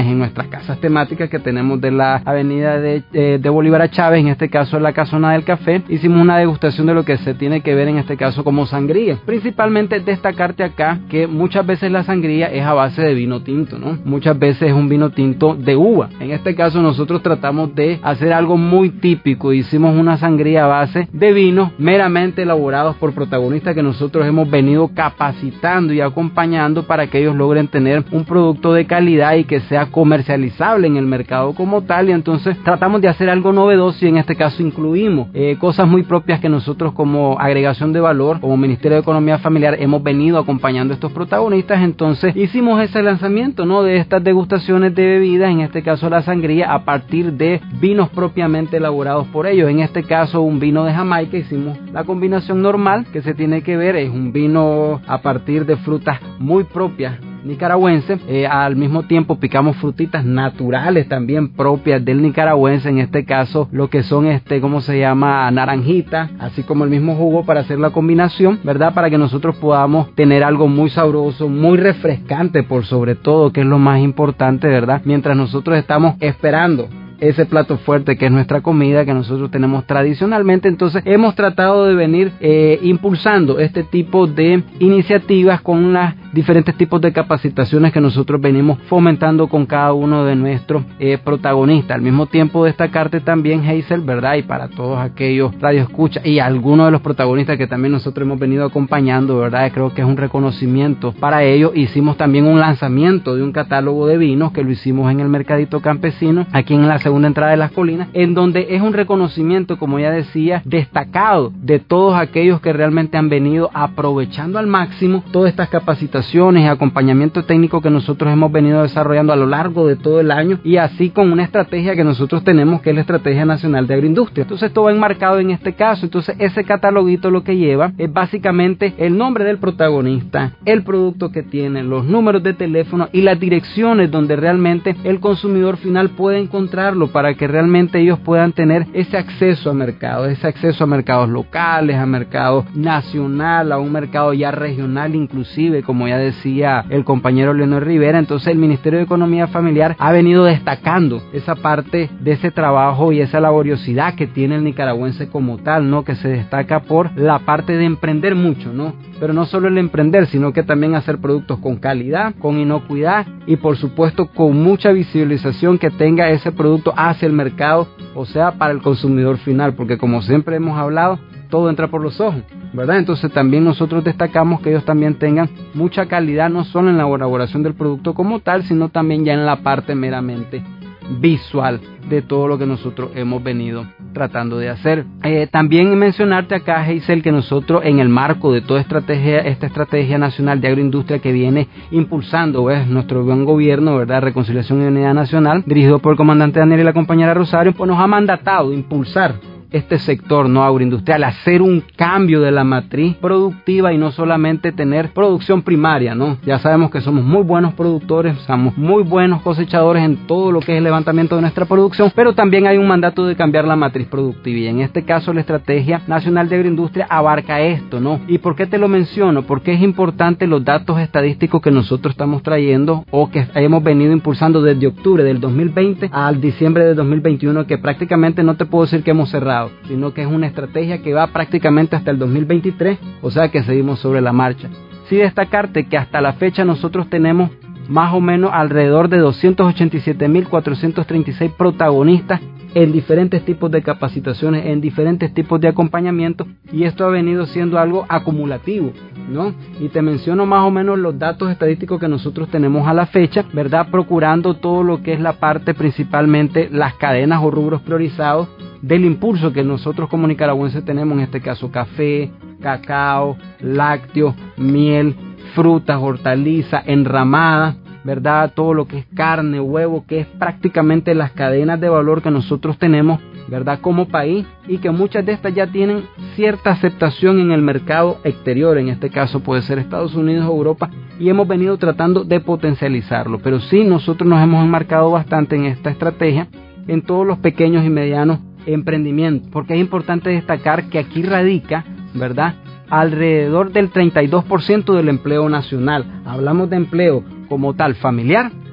en nuestras casas temáticas que tenemos de la avenida de, eh, de Bolívar a Chávez, en este caso la Casona del Café. Hicimos una degustación de lo que se tiene que ver en este caso como sangría. Principalmente destacarte acá que muchas veces la sangría es a base de vino tinto, ¿no? Muchas veces es un vino tinto de uva. En este caso nosotros tratamos de hacer algo muy típico. Hicimos una sangría a base de vinos meramente elaborados por protagonistas que nosotros hemos venido capacitando y acompañando para que ellos logren tener un producto de calidad y que sea comercializable en el mercado como tal. Y entonces tratamos de hacer algo novedoso y en este caso incluimos eh, cosas muy propias que nosotros como agregación de valor, como Ministerio de Economía Familiar, hemos venido acompañando a estos protagonistas. Entonces hicimos ese lanzamiento, ¿no?, de estas degustaciones de bebidas, en este caso la sangría, a partir de vinos propiamente elaborados por ellos. En este caso un vino de Jamaica, hicimos la combinación normal que se tiene que ver, es un vino a partir de frutas muy propias nicaragüense, eh, al mismo tiempo picamos frutitas naturales también propias del nicaragüense, en este caso lo que son este, ¿cómo se llama?, naranjita, así como el mismo jugo para hacer la combinación, ¿verdad?, para que nosotros podamos tener algo muy sabroso, muy refrescante por sobre todo, que es lo más importante, ¿verdad?, mientras nosotros estamos esperando ese plato fuerte que es nuestra comida que nosotros tenemos tradicionalmente. Entonces hemos tratado de venir eh, impulsando este tipo de iniciativas con las diferentes tipos de capacitaciones que nosotros venimos fomentando con cada uno de nuestros eh, protagonistas. Al mismo tiempo destacarte también, Hazel, ¿verdad?, y para todos aquellos radioescuchas y algunos de los protagonistas que también nosotros hemos venido acompañando, ¿verdad?, creo que es un reconocimiento para ellos. Hicimos también un lanzamiento de un catálogo de vinos que lo hicimos en el Mercadito Campesino, aquí en la segunda entrada de Las Colinas, en donde es un reconocimiento, como ya decía, destacado de todos aquellos que realmente han venido aprovechando al máximo todas estas capacitaciones y acompañamiento técnico que nosotros hemos venido desarrollando a lo largo de todo el año, y así con una estrategia que nosotros tenemos, que es la Estrategia Nacional de Agroindustria. Entonces todo va enmarcado en este caso. Entonces ese cataloguito lo que lleva es básicamente el nombre del protagonista, el producto que tiene, los números de teléfono y las direcciones donde realmente el consumidor final puede encontrarlo, para que realmente ellos puedan tener ese acceso a mercado, ese acceso a mercados locales, a mercados nacional, a un mercado ya regional inclusive, como ya decía el compañero Leonel Rivera. Entonces el Ministerio de Economía Familiar ha venido destacando esa parte de ese trabajo y esa laboriosidad que tiene el nicaragüense como tal, ¿no?, que se destaca por la parte de emprender mucho, ¿no?, pero no solo el emprender, sino que también hacer productos con calidad, con inocuidad y por supuesto con mucha visibilización que tenga ese producto hacia el mercado, o sea, para el consumidor final, porque como siempre hemos hablado, todo entra por los ojos, ¿verdad? Entonces también nosotros destacamos que ellos también tengan mucha calidad, no solo en la elaboración del producto como tal, sino también ya en la parte meramente visual de todo lo que nosotros hemos venido tratando de hacer. Eh, también mencionarte acá, Hazel, que nosotros en el marco de toda estrategia, esta estrategia nacional de agroindustria que viene impulsando, ¿ves?, nuestro buen gobierno, ¿verdad?, Reconciliación y Unidad Nacional, dirigido por el comandante Daniel y la compañera Rosario, pues nos ha mandatado impulsar este sector no agroindustrial, hacer un cambio de la matriz productiva y no solamente tener producción primaria, ¿no? Ya sabemos que somos muy buenos productores, somos muy buenos cosechadores en todo lo que es el levantamiento de nuestra producción, pero también hay un mandato de cambiar la matriz productiva, y en este caso la Estrategia Nacional de Agroindustria abarca esto, ¿no? ¿Y por qué te lo menciono? Porque es importante los datos estadísticos que nosotros estamos trayendo o que hemos venido impulsando desde octubre del dos mil veinte al diciembre del dos mil veintiuno, que prácticamente no te puedo decir que hemos cerrado, sino que es una estrategia que va prácticamente hasta el dos mil veintitrés, o sea que seguimos sobre la marcha. Sí destacarte que hasta la fecha nosotros tenemos más o menos alrededor de doscientos ochenta y siete mil cuatrocientos treinta y seis protagonistas en diferentes tipos de capacitaciones, en diferentes tipos de acompañamiento, y esto ha venido siendo algo acumulativo, ¿no? Y te menciono más o menos los datos estadísticos que nosotros tenemos a la fecha, ¿verdad?, procurando todo lo que es la parte, principalmente las cadenas o rubros priorizados del impulso que nosotros como nicaragüenses tenemos, en este caso café, cacao, lácteos, miel, frutas, hortalizas, enramadas, ¿verdad?, todo lo que es carne, huevo, que es prácticamente las cadenas de valor que nosotros tenemos, ¿verdad?, como país, y que muchas de estas ya tienen cierta aceptación en el mercado exterior, en este caso puede ser Estados Unidos o Europa, y hemos venido tratando de potencializarlo. Pero sí, nosotros nos hemos enmarcado bastante en esta estrategia en todos los pequeños y medianos emprendimientos, porque es importante destacar que aquí radica, ¿verdad?, alrededor del treinta y dos por ciento del empleo nacional. Hablamos de empleo como tal familiar,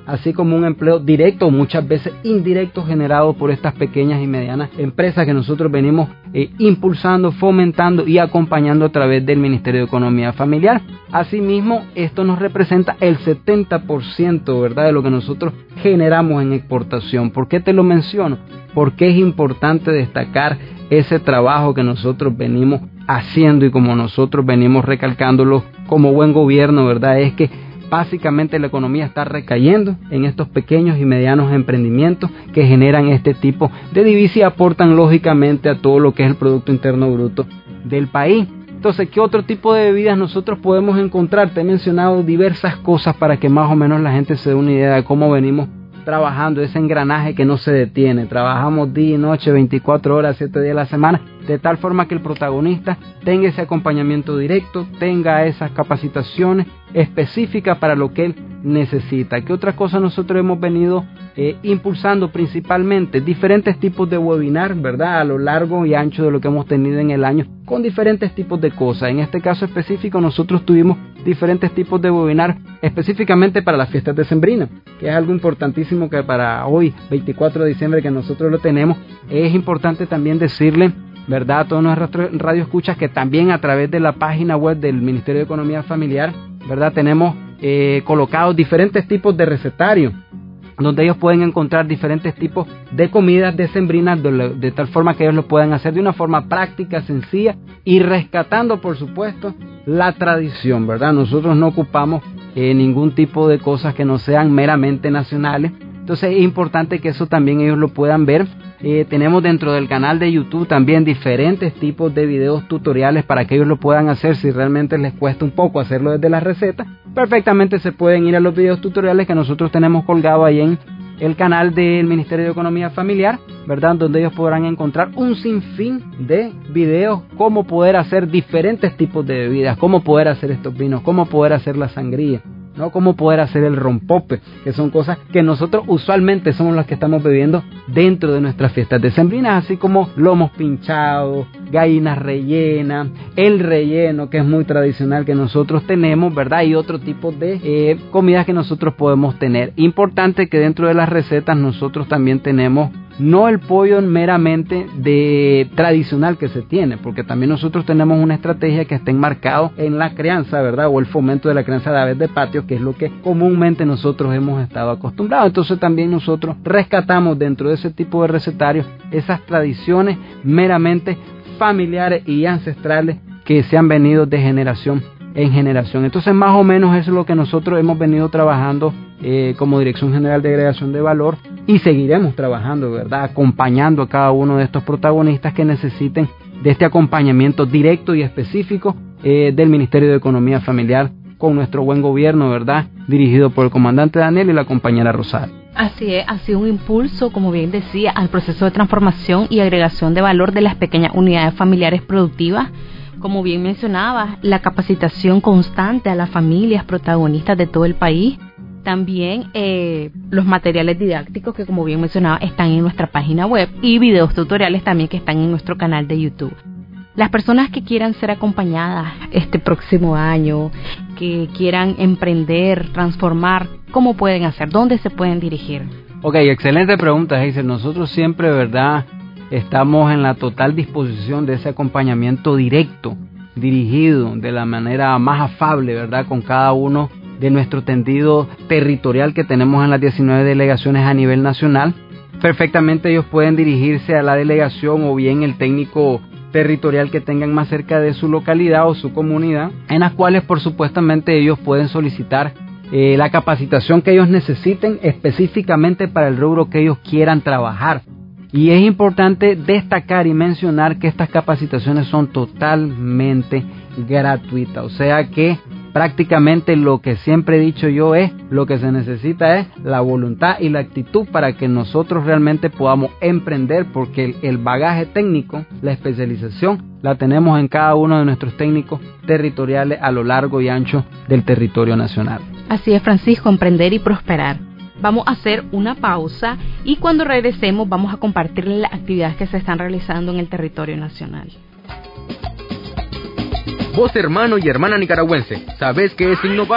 así como un empleo directo o muchas veces indirecto generado por estas pequeñas y medianas empresas que nosotros venimos eh, impulsando, fomentando y acompañando a través del Ministerio de Economía Familiar. Asimismo, esto nos representa el setenta por ciento, ¿verdad?, de lo que nosotros generamos en exportación. ¿Por qué te lo menciono? Porque es importante destacar ese trabajo que nosotros venimos haciendo y como nosotros venimos recalcándolo como buen gobierno, ¿verdad? Es que básicamente la economía está recayendo en estos pequeños y medianos emprendimientos que generan este tipo de divisas y aportan lógicamente a todo lo que es el Producto Interno Bruto del país. Entonces, ¿qué otro tipo de bebidas nosotros podemos encontrar? Te he mencionado diversas cosas para que más o menos la gente se dé una idea de cómo venimos trabajando, ese engranaje que no se detiene. Trabajamos día y noche, veinticuatro horas, siete días a la semana, de tal forma que el protagonista tenga ese acompañamiento directo, tenga esas capacitaciones específicas para lo que él necesita. ¿Qué otra cosa nosotros hemos venido eh, impulsando? Principalmente diferentes tipos de webinar, ¿verdad?, a lo largo y ancho de lo que hemos tenido en el año, con diferentes tipos de cosas. En este caso específico nosotros tuvimos diferentes tipos de webinar específicamente para las fiestas decembrinas, que es algo importantísimo que para hoy, veinticuatro de diciembre, que nosotros lo tenemos. Es importante también decirle, ¿verdad?, a todos nuestros radioescuchas que también a través de la página web del Ministerio de Economía Familiar, ¿verdad?, tenemos eh, colocados diferentes tipos de recetarios, donde ellos pueden encontrar diferentes tipos de comidas decembrinas, de, de tal forma que ellos lo puedan hacer de una forma práctica, sencilla y rescatando, por supuesto, la tradición, ¿verdad? Nosotros no ocupamos eh, ningún tipo de cosas que no sean meramente nacionales. Entonces es importante que eso también ellos lo puedan ver. Eh, tenemos dentro del canal de YouTube también diferentes tipos de videos tutoriales para que ellos lo puedan hacer. Si realmente les cuesta un poco hacerlo desde las recetas, perfectamente se pueden ir a los videos tutoriales que nosotros tenemos colgados ahí en el canal del Ministerio de Economía Familiar, ¿verdad?, donde ellos podrán encontrar un sinfín de videos, cómo poder hacer diferentes tipos de bebidas, cómo poder hacer estos vinos, cómo poder hacer la sangría, ¿no?, cómo poder hacer el rompope, que son cosas que nosotros usualmente somos las que estamos bebiendo dentro de nuestras fiestas decembrinas, así como lomos pinchados, gallinas rellenas, el relleno, que es muy tradicional que nosotros tenemos, ¿verdad?, y otro tipo de eh, comidas que nosotros podemos tener. Importante que dentro de las recetas nosotros también tenemos no el pollo meramente de tradicional que se tiene, porque también nosotros tenemos una estrategia que está enmarcado en la crianza, ¿verdad?, o el fomento de la crianza de aves de patio, que es lo que comúnmente nosotros hemos estado acostumbrados. Entonces también nosotros rescatamos dentro de ese tipo de recetarios esas tradiciones meramente familiares y ancestrales que se han venido de generación en generación. Entonces más o menos eso es lo que nosotros hemos venido trabajando eh, como Dirección General de Agregación de Valor, y seguiremos trabajando, ¿verdad?, acompañando a cada uno de estos protagonistas que necesiten de este acompañamiento directo y específico eh, del Ministerio de Economía Familiar, con nuestro buen gobierno, ¿verdad?, dirigido por el comandante Daniel y la compañera Rosario. Así es, ha sido un impulso, como bien decía, al proceso de transformación y agregación de valor de las pequeñas unidades familiares productivas. Como bien mencionaba, la capacitación constante a las familias protagonistas de todo el país. También eh, los materiales didácticos que, como bien mencionaba, están en nuestra página web, y videos tutoriales también que están en nuestro canal de YouTube. Las personas que quieran ser acompañadas este próximo año, que quieran emprender, transformar, ¿cómo pueden hacer? ¿Dónde se pueden dirigir? Ok, excelente pregunta, Hazel. Nosotros siempre, ¿verdad?, estamos en la total disposición de ese acompañamiento directo, dirigido de la manera más afable, ¿verdad?, con cada uno de nuestro tendido territorial que tenemos en las diecinueve delegaciones a nivel nacional. Perfectamente ellos pueden dirigirse a la delegación o bien el técnico territorial que tengan más cerca de su localidad o su comunidad, en las cuales por supuestamente ellos pueden solicitar eh, la capacitación que ellos necesiten específicamente para el rubro que ellos quieran trabajar. Y es importante destacar y mencionar que estas capacitaciones son totalmente gratuitas, o sea que prácticamente lo que siempre he dicho yo es, lo que se necesita es la voluntad y la actitud para que nosotros realmente podamos emprender, porque el, el bagaje técnico, la especialización, la tenemos en cada uno de nuestros técnicos territoriales a lo largo y ancho del territorio nacional. Así es, Francisco, emprender y prosperar. Vamos a hacer una pausa y cuando regresemos vamos a compartirles las actividades que se están realizando en el territorio nacional. Vos, hermano y hermana nicaragüense, ¿sabés qué es innovar?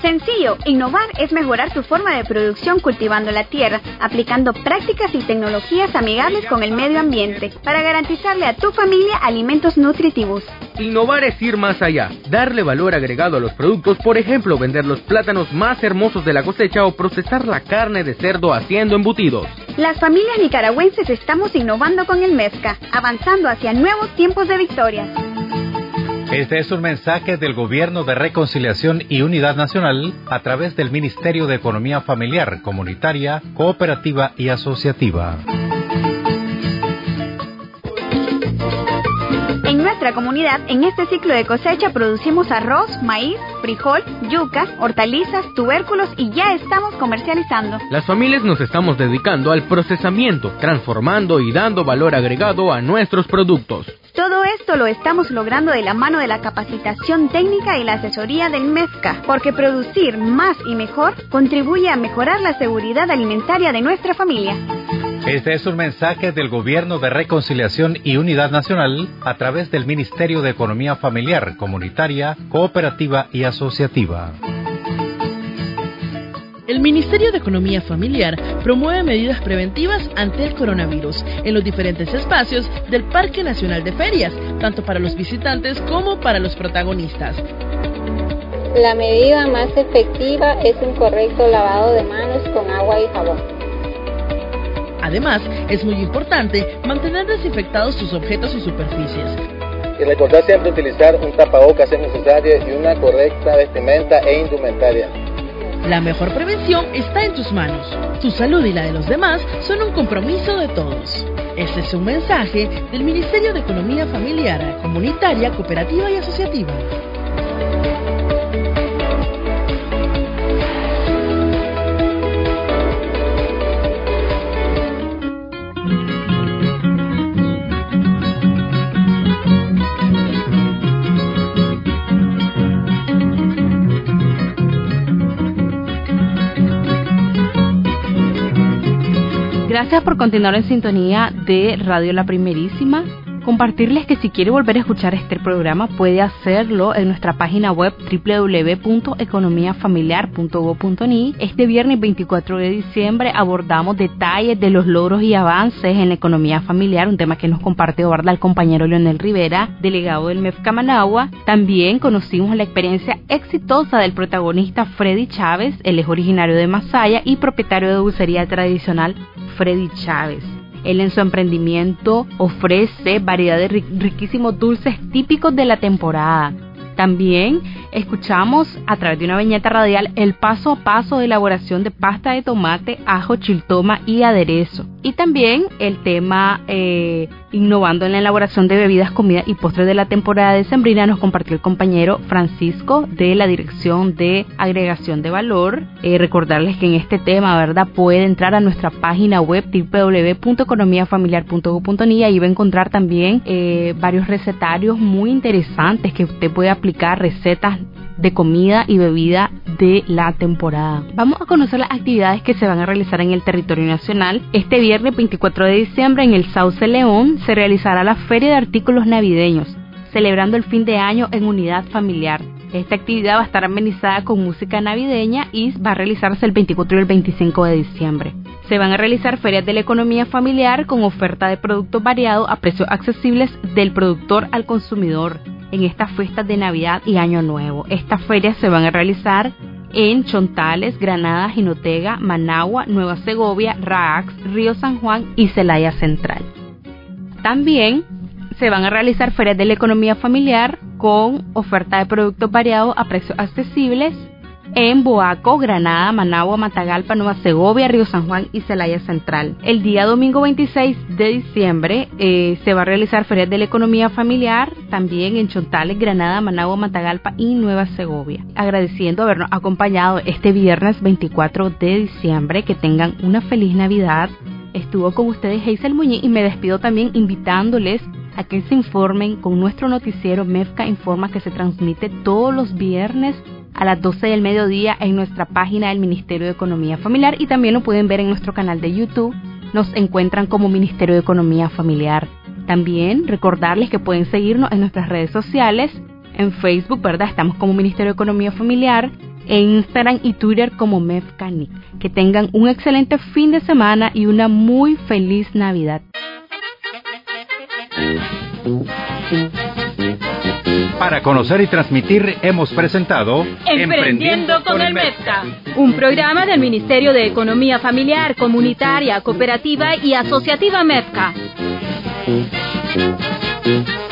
Sencillo, innovar es mejorar tu forma de producción cultivando la tierra, aplicando prácticas y tecnologías amigables con el medio ambiente, para garantizarle a tu familia alimentos nutritivos. Innovar es ir más allá, darle valor agregado a los productos, por ejemplo, vender los plátanos más hermosos de la cosecha o procesar la carne de cerdo haciendo embutidos. Las familias nicaragüenses estamos innovando con el MEFCA, avanzando hacia nuevos tiempos de victoria. Este es un mensaje del Gobierno de Reconciliación y Unidad Nacional a través del Ministerio de Economía Familiar, Comunitaria, Cooperativa y Asociativa. En nuestra comunidad, en este ciclo de cosecha producimos arroz, maíz, frijol, yuca, hortalizas, tubérculos y ya estamos comercializando. Las familias nos estamos dedicando al procesamiento, transformando y dando valor agregado a nuestros productos. Todo esto lo estamos logrando de la mano de la capacitación técnica y la asesoría del MEFCA, porque producir más y mejor contribuye a mejorar la seguridad alimentaria de nuestra familia. Este es un mensaje del Gobierno de Reconciliación y Unidad Nacional a través del Ministerio de Economía Familiar, Comunitaria, Cooperativa y Asociativa. El Ministerio de Economía Familiar promueve medidas preventivas ante el coronavirus en los diferentes espacios del Parque Nacional de Ferias, tanto para los visitantes como para los protagonistas. La medida más efectiva es un correcto lavado de manos con agua y jabón. Además, es muy importante mantener desinfectados sus objetos y superficies. Y recordar siempre utilizar un tapabocas es necesario y una correcta vestimenta e indumentaria. La mejor prevención está en tus manos. Tu salud y la de los demás son un compromiso de todos. Este es un mensaje del Ministerio de Economía Familiar, Comunitaria, Cooperativa y Asociativa. Gracias por continuar en sintonía de Radio La Primerísima. Compartirles que si quiere volver a escuchar este programa puede hacerlo en nuestra página web doble u doble u doble u punto economía familiar punto gob punto ni. Este viernes veinticuatro de diciembre abordamos detalles de los logros y avances en la economía familiar, un tema que nos comparte el compañero Leonel Rivera, delegado del MEFCA Managua. También conocimos la experiencia exitosa del protagonista Freddy Chávez, él es originario de Masaya y propietario de dulcería tradicional Freddy Chávez. Él en su emprendimiento ofrece variedad de riquísimos dulces típicos de la temporada. También escuchamos a través de una viñeta radial el paso a paso de elaboración de pasta de tomate, ajo, chiltoma y aderezo. Y también el tema eh, innovando en la elaboración de bebidas, comidas y postres de la temporada decembrina nos compartió el compañero Francisco de la Dirección de Agregación de Valor. Eh, recordarles que en este tema, ¿verdad?, puede entrar a nuestra página web doble u doble u doble u punto economía familiar punto gob punto ni y ahí va a encontrar también eh, varios recetarios muy interesantes que usted puede aplicar, recetas de comida y bebida de la temporada. Vamos a conocer las actividades que se van a realizar en el territorio nacional. Este viernes veinticuatro de diciembre en el Sauce León se realizará la Feria de Artículos Navideños, celebrando el fin de año en unidad familiar. Esta actividad va a estar amenizada con música navideña y va a realizarse el veinticuatro y el veinticinco de diciembre. Se van a realizar ferias de la economía familiar con oferta de productos variados a precios accesibles del productor al consumidor en estas fiestas de Navidad y Año Nuevo. Estas ferias se van a realizar en Chontales, Granada, Jinotega, Managua, Nueva Segovia, Raax, Río San Juan y Celaya Central. También se van a realizar ferias de la economía familiar con oferta de productos variados a precios accesibles en Boaco, Granada, Managua, Matagalpa, Nueva Segovia, Río San Juan y Celaya Central. El día domingo veintiséis de diciembre eh, se va a realizar ferias de la economía familiar también en Chontales, Granada, Managua, Matagalpa y Nueva Segovia. Agradeciendo habernos acompañado este viernes veinticuatro de diciembre, que tengan una feliz Navidad. Estuvo con ustedes Hazel Muñiz y me despido también invitándoles a que se informen con nuestro noticiero MEFCA Informa, que se transmite todos los viernes a las doce del mediodía en nuestra página del Ministerio de Economía Familiar, y también lo pueden ver en nuestro canal de YouTube. Nos encuentran como Ministerio de Economía Familiar. También recordarles que pueden seguirnos en nuestras redes sociales. En Facebook, ¿verdad?, estamos como Ministerio de Economía Familiar. en Instagram y Twitter como Mefcanic. Que tengan un excelente fin de semana y una muy feliz Navidad. Para conocer y transmitir hemos presentado Emprendiendo con el Mefca, un programa del Ministerio de Economía Familiar, Comunitaria, Cooperativa y Asociativa Mefca.